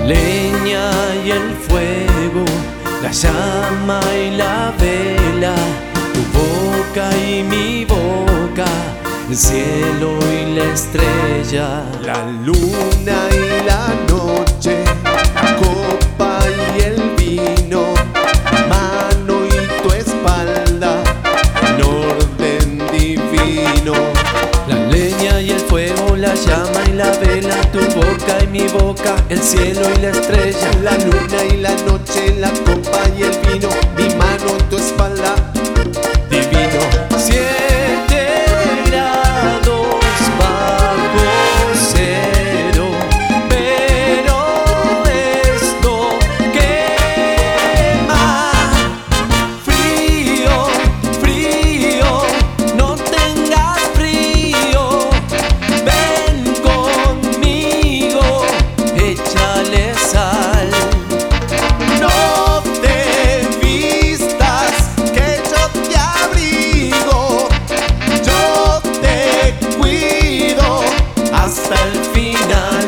leña y el fuego, la llama y la vela, tu boca y mi boca, el cielo y la estrella, la luna y la noche, la copa y el vino, mano y tu espalda, en orden divino. la leña y el fuego, la llama y la vela, tu boca y mi boca, el cielo y la estrella, La luna y la noche, la copa y el vino, mi mano en tu espalda, divino. 7 grados bajo cero, pero esto quema. Frío, frío, no tengas frío, ven conmigo, échale sal. No te vistas, que yo te abrigo, yo te cuido Hasta el final.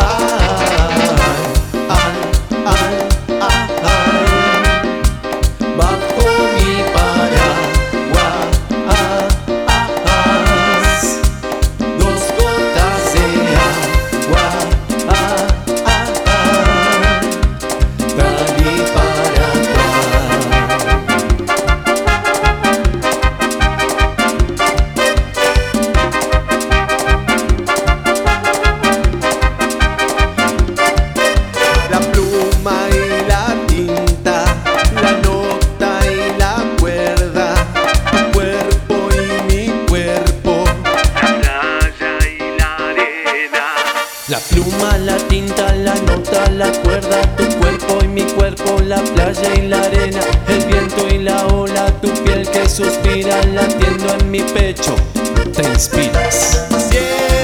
Bajo mi paraguas, 2 gotas de agua, Dali Paraguay. la pluma y la tinta, la nota y la cuerda, tu cuerpo y mi cuerpo, la playa y la arena. La pluma, la tinta, la nota, la cuerda, tu cuerpo y mi cuerpo, la playa y la arena, el viento y la ola, tu piel que suspira, latiendo en mi pecho, te inspiras.